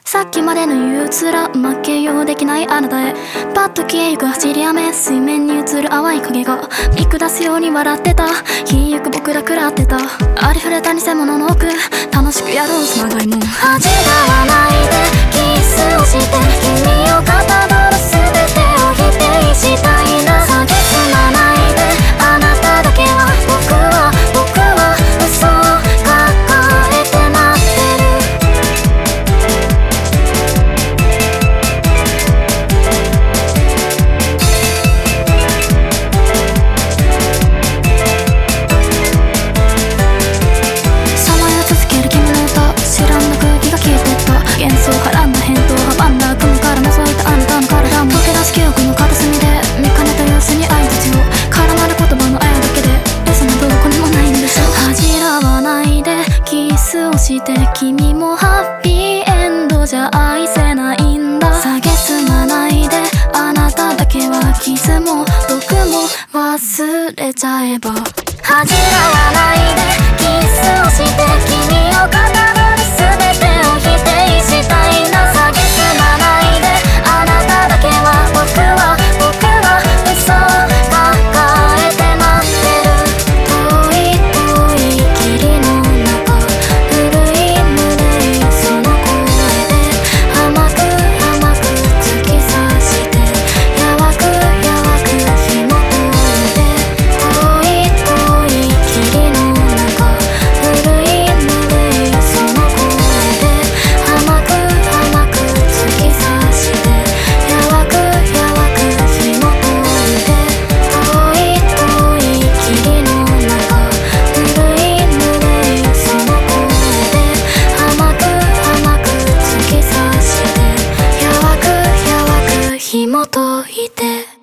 さっきまでの憂鬱ら負けようできないあなたへパッと消えゆく走り雨水面に映る淡い影が見下すように笑ってた日ゆく僕ら食らってたありふれた偽物の奥楽しくやろうつながりも恥じらわないでキスをして君をかたどる全てを否定したいな蔑まないであなただけは僕は嘘を抱えて待ってるさまよ続ける君の歌知らんな空気が消えてった幻想はらんだ返答阻んだ雲から覗いたあなたの体も溶け出す記憶の片隅で見かねた様子に相槌を絡まる言葉のあやだけで嘘などこにもないんでしょ恥じらわないでキスをして君もハッピーエンドじゃ愛せないんだ蔑まないであなただけは傷も毒も忘れちゃえば恥じらわないでキスをして君をかたどる全てを否定したいんだ蔑まないであなただけは僕は嘘を抱えて待ってる遠い遠い霧の中古いぬるいその声で甘く甘く突き刺してやわくやわく紐解いて遠い遠い霧の中古いぬるいその声で甘く甘く突き刺してやわくやわく紐解いて遠い遠い霧の中古いぬるいその声で甘く甘く突き刺してやわくやわく紐解いて